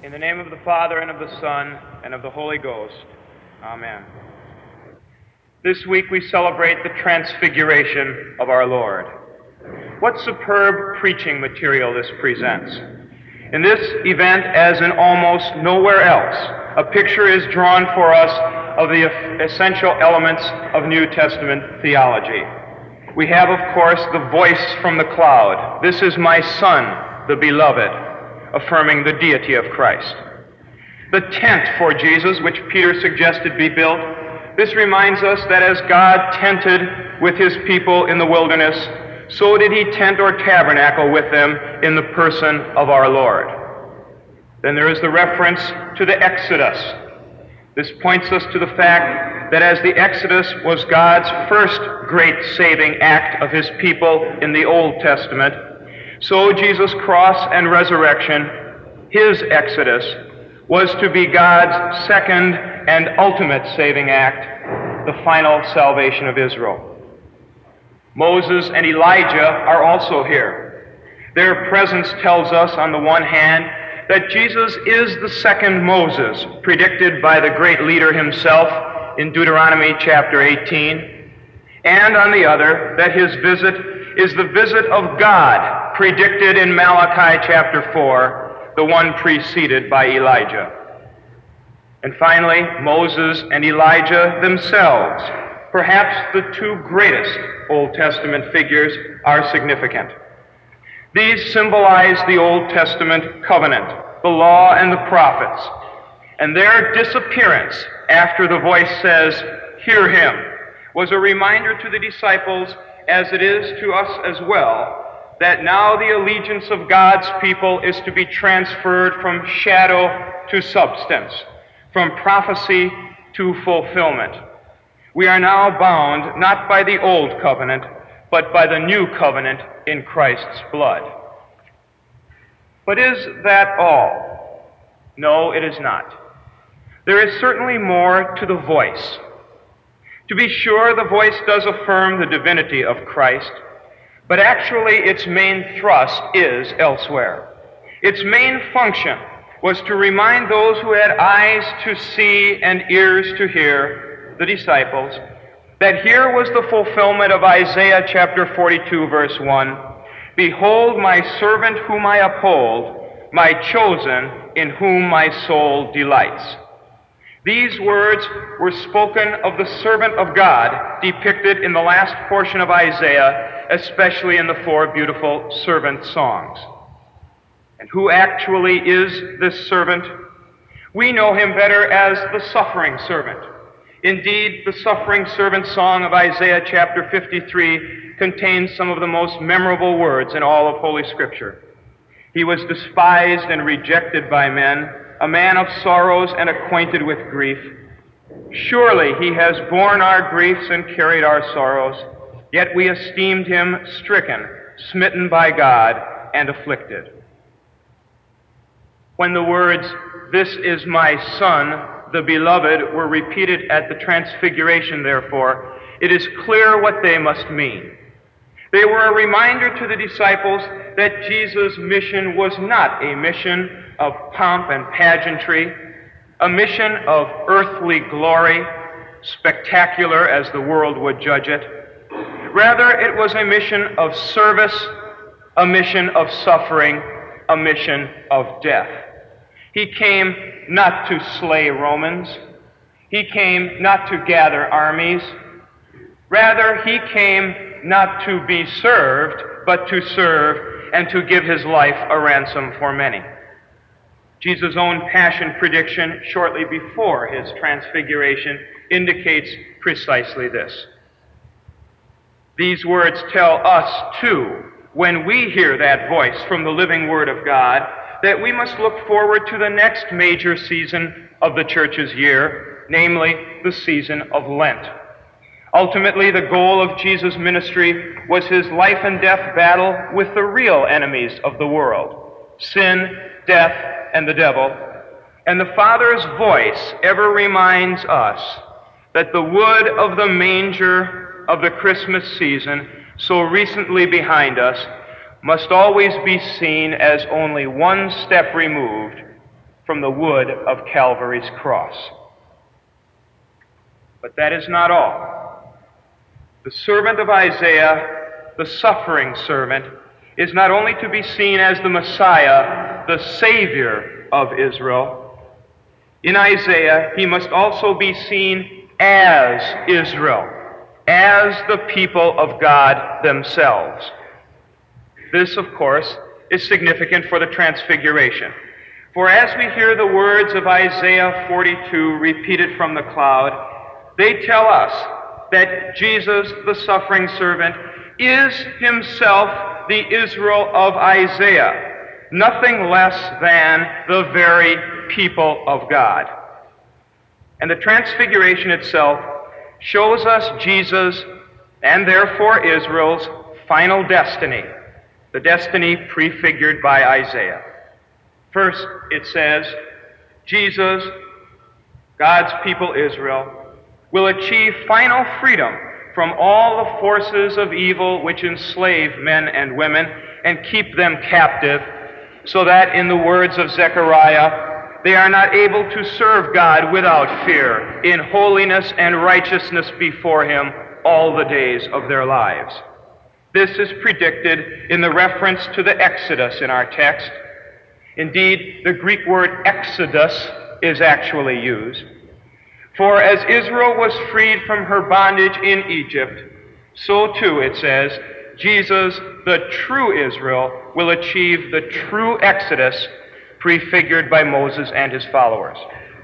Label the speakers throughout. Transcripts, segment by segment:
Speaker 1: In the name of the Father, and of the Son, and of the Holy Ghost. Amen. This week we celebrate the transfiguration of our Lord. What superb preaching material this presents. In this event, as in almost nowhere else, a picture is drawn for us of the essential elements of New Testament theology. We have, of course, the voice from the cloud. This is my Son, the beloved, affirming the deity of Christ. The tent for Jesus, which Peter suggested be built, this reminds us that as God tented with his people in the wilderness, so did he tent or tabernacle with them in the person of our Lord. Then there is the reference to the Exodus. This points us to the fact that as the Exodus was God's first great saving act of his people in the Old Testament, so Jesus' cross and resurrection, his Exodus, was to be God's second and ultimate saving act, the final salvation of Israel. Moses and Elijah are also here. Their presence tells us, on the one hand, that Jesus is the second Moses, predicted by the great leader himself in Deuteronomy chapter 18, and on the other, that his visit is the visit of God, predicted in Malachi chapter 4, the one preceded by Elijah. And finally, Moses and Elijah themselves, perhaps the two greatest Old Testament figures, are significant. These symbolize the Old Testament covenant, the law and the prophets, and their disappearance after the voice says, "Hear him," was a reminder to the disciples, as it is to us as well, that now the allegiance of God's people is to be transferred from shadow to substance, from prophecy to fulfillment. We are now bound not by the old covenant, but by the new covenant in Christ's blood. But is that all? No, it is not. There is certainly more to the voice. To be sure, the voice does affirm the divinity of Christ, but actually its main thrust is elsewhere. Its main function was to remind those who had eyes to see and ears to hear, the disciples, that here was the fulfillment of Isaiah chapter 42, verse 1, "Behold my servant whom I uphold, my chosen in whom my soul delights." These words were spoken of the servant of God, depicted in the last portion of Isaiah, especially in the four beautiful servant songs. And who actually is this servant? We know him better as the suffering servant. Indeed, the suffering servant song of Isaiah chapter 53 contains some of the most memorable words in all of Holy Scripture. "He was despised and rejected by men, a man of sorrows and acquainted with grief. Surely he has borne our griefs and carried our sorrows, yet we esteemed him stricken, smitten by God, and afflicted." When the words, "This is my Son, the beloved," were repeated at the Transfiguration, therefore, it is clear what they must mean. They were a reminder to the disciples that Jesus' mission was not a mission of pomp and pageantry, a mission of earthly glory, spectacular as the world would judge it. Rather, it was a mission of service, a mission of suffering, a mission of death. He came not to slay Romans. He came not to gather armies. Rather, he came not to be served, but to serve and to give his life a ransom for many. Jesus' own passion prediction shortly before his transfiguration indicates precisely this. These words tell us, too, when we hear that voice from the living Word of God, that we must look forward to the next major season of the church's year, namely the season of Lent. Ultimately, the goal of Jesus' ministry was his life and death battle with the real enemies of the world, sin, death, and the devil. And the Father's voice ever reminds us that the wood of the manger of the Christmas season, so recently behind us, must always be seen as only one step removed from the wood of Calvary's cross. But that is not all. The servant of Isaiah, the suffering servant, is not only to be seen as the Messiah, the Savior of Israel. In Isaiah, he must also be seen as Israel, as the people of God themselves. This, of course, is significant for the Transfiguration. For as we hear the words of Isaiah 42 repeated from the cloud, they tell us that Jesus, the suffering servant, is himself the Israel of Isaiah, nothing less than the very people of God. And the Transfiguration itself shows us Jesus, and therefore Israel's, final destiny, the destiny prefigured by Isaiah. First, it says, Jesus, God's people Israel, will achieve final freedom from all the forces of evil which enslave men and women and keep them captive, so that, in the words of Zechariah, they are not able to serve God without fear, in holiness and righteousness before Him all the days of their lives. This is predicted in the reference to the Exodus in our text. Indeed, the Greek word exodus is actually used. For as Israel was freed from her bondage in Egypt, so too, it says, Jesus, the true Israel, will achieve the true exodus prefigured by Moses and his followers.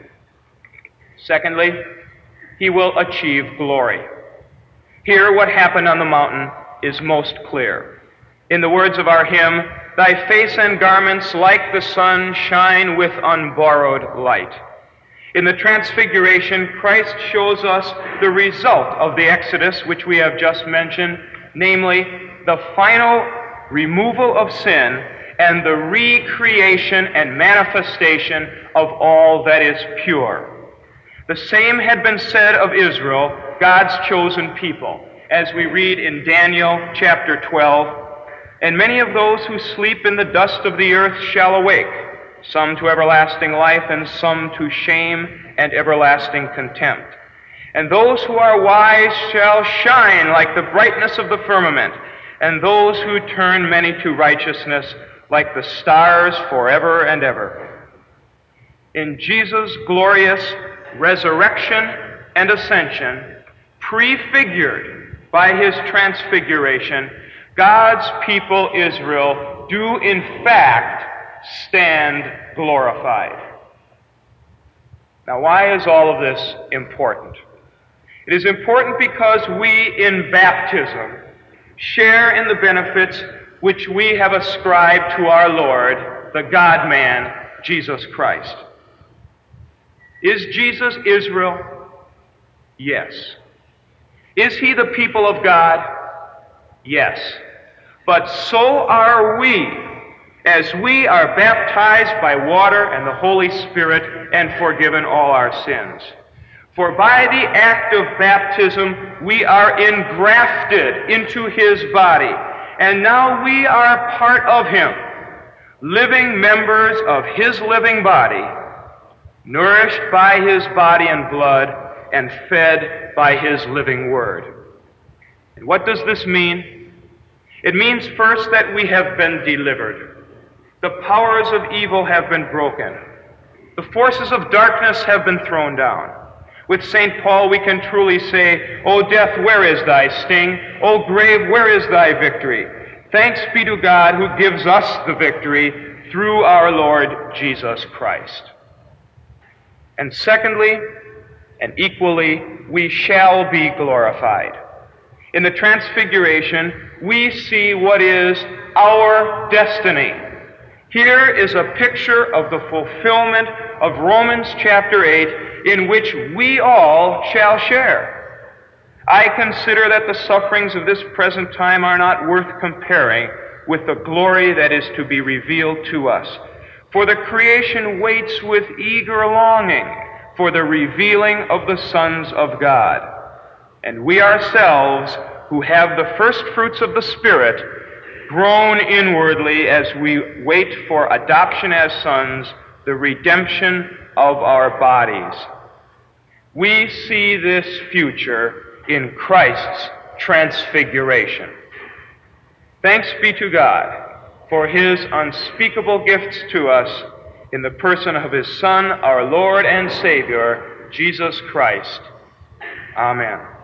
Speaker 1: Secondly, he will achieve glory. Here, what happened on the mountain is most clear. In the words of our hymn, "Thy face and garments like the sun shine with unborrowed light." In the Transfiguration, Christ shows us the result of the Exodus, which we have just mentioned, namely, the final removal of sin and the recreation and manifestation of all that is pure. The same had been said of Israel, God's chosen people, as we read in Daniel chapter 12, "And many of those who sleep in the dust of the earth shall awake, some to everlasting life, and some to shame and everlasting contempt. And those who are wise shall shine like the brightness of the firmament, and those who turn many to righteousness like the stars forever and ever." In Jesus' glorious resurrection and ascension, prefigured by his transfiguration, God's people Israel do in fact stand glorified. Now, why is all of this important? It is important because we in baptism share in the benefits which we have ascribed to our Lord, the God-man, Jesus Christ. Is Jesus Israel? Yes. Is he the people of God? Yes. But so are we, as we are baptized by water and the Holy Spirit and forgiven all our sins. For by the act of baptism we are engrafted into his body, and now we are part of him, living members of his living body, nourished by his body and blood, and fed by his living word. And what does this mean? It means first that we have been delivered. The powers of evil have been broken. The forces of darkness have been thrown down. With St. Paul we can truly say, "O death, where is thy sting? O grave, where is thy victory? Thanks be to God who gives us the victory through our Lord Jesus Christ." And secondly, and equally, we shall be glorified. In the Transfiguration, we see what is our destiny. Here is a picture of the fulfillment of Romans chapter 8, in which we all shall share. I consider that the sufferings of this present time are not worth comparing with the glory that is to be revealed to us. For the creation waits with eager longing for the revealing of the sons of God. And we ourselves, who have the first fruits of the Spirit, groan inwardly as we wait for adoption as sons, the redemption of our bodies. We see this future in Christ's transfiguration. Thanks be to God for his unspeakable gifts to us in the person of his Son, our Lord and Savior, Jesus Christ. Amen.